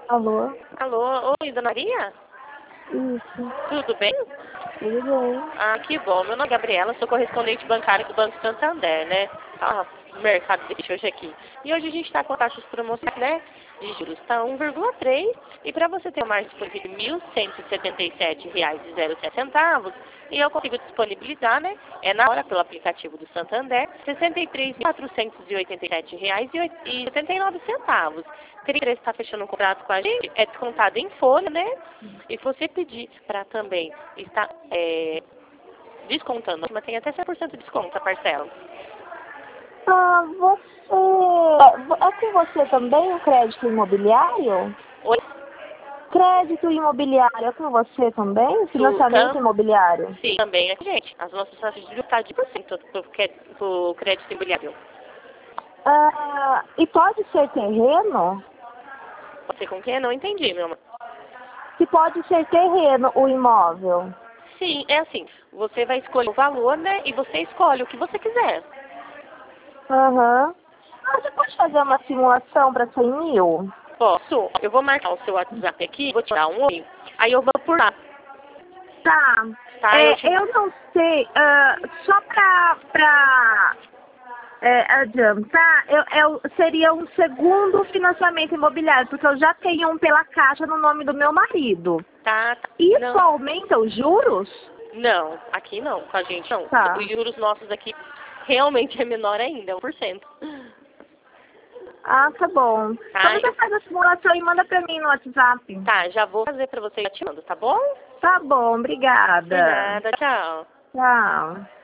Alô? Alô, oi, Dona Maria? Isso, Tudo bem? tudo bem? Ah, que bom. Meu nome é Gabriela, sou correspondente bancária do Banco Santander, né? Ah, o mercado deixa hoje aqui. E hoje a gente está com taxas promocionais, né? De juros está 1,3. E para você ter mais disponível R$ 1.177,07. E eu consigo disponibilizar, né? É na hora pelo aplicativo do Santander, R$ 63.487,89. Teria interesse estar fechando um contrato com a gente, é descontado em folha, né? E se você pedir para também estar descontando, mas tem até 100% de desconto a parcela. É com você também o crédito imobiliário? Oi, Crédito imobiliário é com você também? Financiamento imobiliário? sim, também é com a gente. As nossas taxas de juros estão de 10% pro crédito imobiliário. E pode ser terreno? Pode ser com quem? Não entendi, meu amor. Se pode ser terreno o imóvel? Sim, é assim. Você vai escolher o valor, né? E você escolhe o que você quiser. Aham. Você pode fazer uma simulação para 100 mil? Posso? Eu vou marcar o seu WhatsApp aqui, vou te dar um oi. Aí eu vou por lá, Tá. tá? Eu não sei, só adiantar, seria um segundo financiamento imobiliário, porque eu já tenho um pela Caixa no nome do meu marido. Tá. Isso Não, aumenta os juros? não, aqui não, com a gente não. Tá. Os juros nossos aqui realmente é menor ainda, é 1%. Ah, tá bom. Então Tá? você faz a simulação e manda pra mim no WhatsApp. Tá, já vou fazer pra você e já te mando, tá bom? Tá bom, Por obrigada. nada, tchau. Tchau.